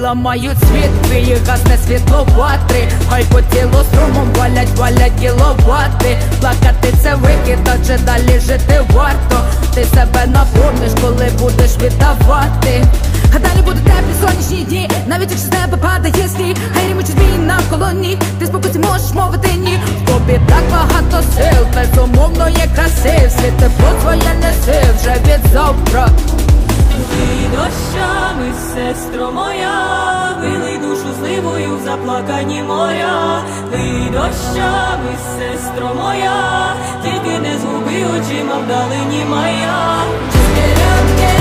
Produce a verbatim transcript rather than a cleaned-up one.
ламають світ, твій гасне світло ватри. Хай по тілу струмом валять, валять кіловати. Плакати це викид, адже далі жити варто. Ти себе наповниш, коли будеш віддавати. А далі будуть теплі сонячні дні, навіть якщо з неба падає сніг. Хай рімучі змії навколо ніг, ти спокійно можеш мовити ні. В тобі так багато сил, безумовно є краси. Все тепло твоє неси вже від завтра. Лий дощами, сестро моя, вилий душу зливою в заплакані моря. Лий дощами, сестро моя, тільки не згуби очима вдалині моя.